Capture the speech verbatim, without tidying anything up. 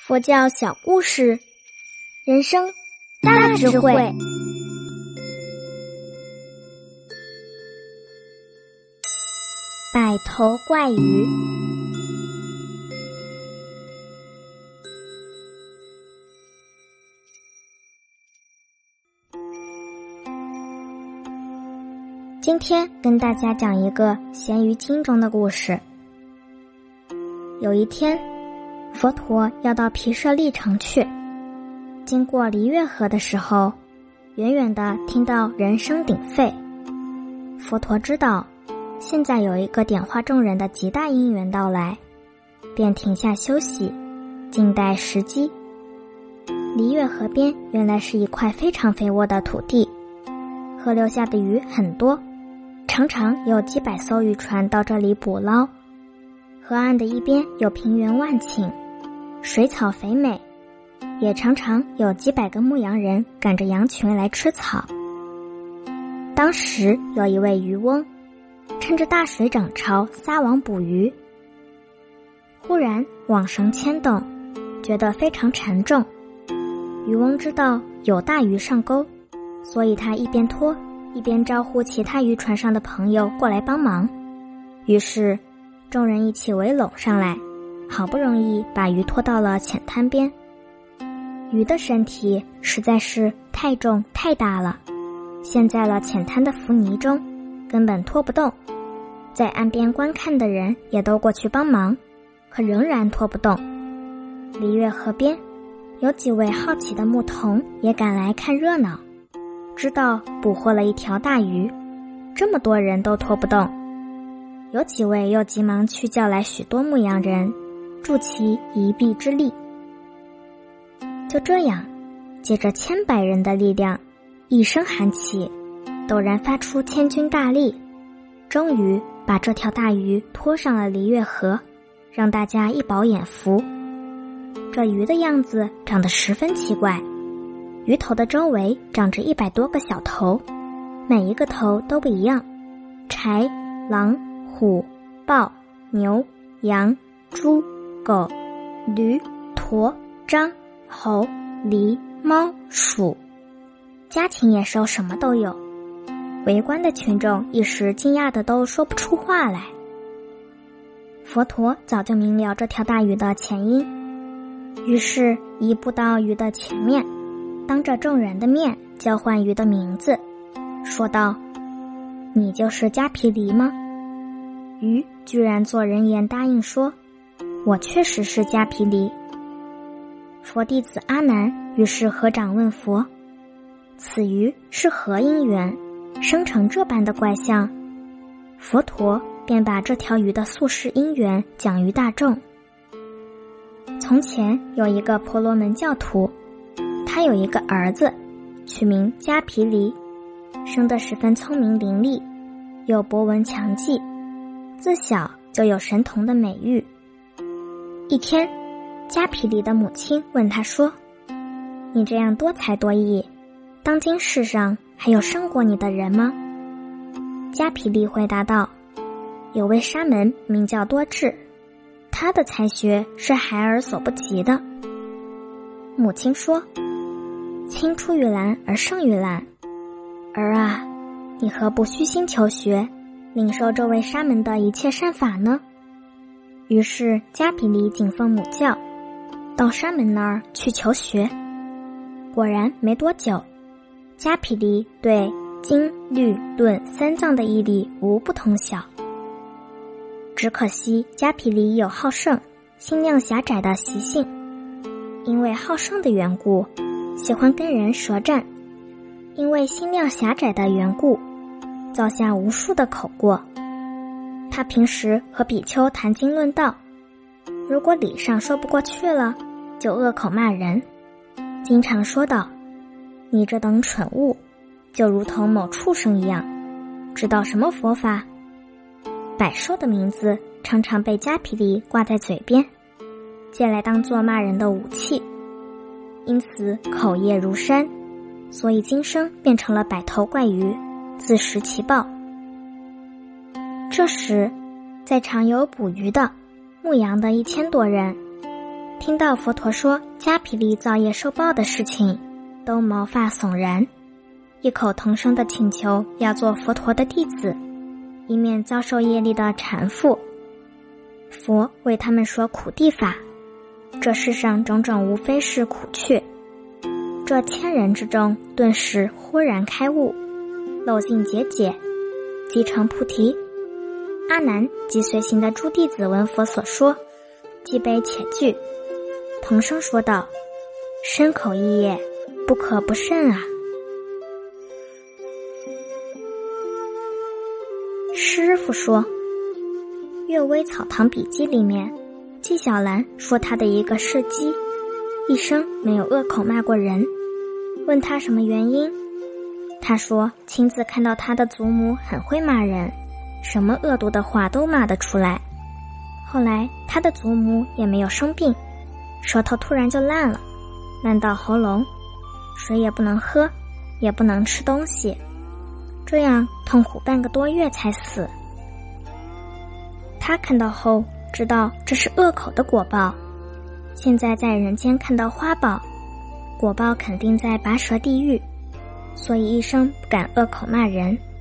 佛教小故事，人生大智慧。百头怪鱼。今天跟大家讲一个咸鱼经中的故事。有一天，佛陀要到毗舍离城去，经过离月河的时候，远远地听到人声鼎沸。佛陀知道现在有一个点化众人的极大因缘到来，便停下休息，静待时机。离月河边原来是一块非常肥沃的土地，河流下的鱼很多，常常有几百艘渔船到这里捕捞。河岸的一边有平原万顷，水草肥美，也常常有几百个牧羊人赶着羊群来吃草。当时有一位渔翁，趁着大水涨潮撒网捕鱼，忽然网绳牵动，觉得非常沉重。渔翁知道有大鱼上钩，所以他一边拖一边招呼其他渔船上的朋友过来帮忙。于是众人一起围拢上来，好不容易把鱼拖到了浅滩边。鱼的身体实在是太重太大了，陷在了浅滩的浮泥中，根本拖不动。在岸边观看的人也都过去帮忙，可仍然拖不动。离月河边有几位好奇的牧童也赶来看热闹，知道捕获了一条大鱼，这么多人都拖不动。有几位又急忙去叫来许多牧羊人，助其一臂之力。就这样，借着千百人的力量，一声喊起，陡然发出千钧大力，终于把这条大鱼拖上了离月河，让大家一饱眼福。这鱼的样子长得十分奇怪，鱼头的周围长着一百多个小头，每一个头都不一样，豺、狼、虎、豹、牛、羊、猪、狗、驴、驼、獐、猴、狸、猫、鼠，家禽野兽什么都有。围观的群众一时惊讶的都说不出话来。佛陀早就明了这条大鱼的前因，于是移步到鱼的前面，当着众人的面交唤鱼的名字，说道：“你就是迦毗黎吗？”鱼居然做人言答应说：“我确实是迦毗黎。”佛弟子阿难于是合掌问佛：“此鱼是何因缘生成这般的怪相？”佛陀便把这条鱼的宿世因缘讲于大众。从前有一个婆罗门教徒，他有一个儿子，取名迦毗黎，生得十分聪明伶俐，又博闻强记，自小就有神童的美誉。一天，迦毗黎的母亲问他说：“你这样多才多艺，当今世上还有胜过你的人吗？”迦毗黎回答道：“有位沙门名叫多智，他的才学是孩儿所不及的。”母亲说：“青出于蓝而胜于蓝，儿啊，你何不虚心求学，领受这位沙门的一切善法呢？”于是迦毗黎谨奉母教，到沙门那儿去求学。果然没多久，迦毗黎对经、律、论三藏的义理无不通晓。只可惜迦毗黎有好胜、心量狭窄的习性，因为好胜的缘故，喜欢跟人舌战；因为心量狭窄的缘故，造下无数的口过。他平时和比丘谈经论道，如果理上说不过去了，就恶口骂人，经常说道：“你这等蠢物，就如同某畜生一样，知道什么佛法？”百兽的名字常常被迦毗黎挂在嘴边，借来当作骂人的武器，因此口业如山，所以今生变成了百头怪鱼，自食其报。这时，在场有捕鱼的、牧羊的一千多人， 听到佛陀说迦毗利造业受报的事情，都毛发悚然，异口同声地请求要做佛陀的弟子，以免遭受业力的缠缚。佛为他们说苦地法，这世上种种无非是苦趣。这千人之中，顿时忽然开悟，漏尽结解，即成菩提。阿难及随行的诸弟子闻佛所说，既悲且惧，同声说道：身口意业，不可不慎啊！师父说，《岳微草堂笔记》里面，纪晓岚说他的一个事迹，一生没有恶口骂过人。问他什么原因，他说亲自看到他的祖母很会骂人，什么恶毒的话都骂得出来。后来他的祖母也没有生病，舌头突然就烂了，烂到喉咙，水也不能喝，也不能吃东西，这样痛苦半个多月才死。他看到后知道这是恶口的果报，现在在人间看到花报，果报肯定在拔舌地狱，所以一生不敢恶口骂人。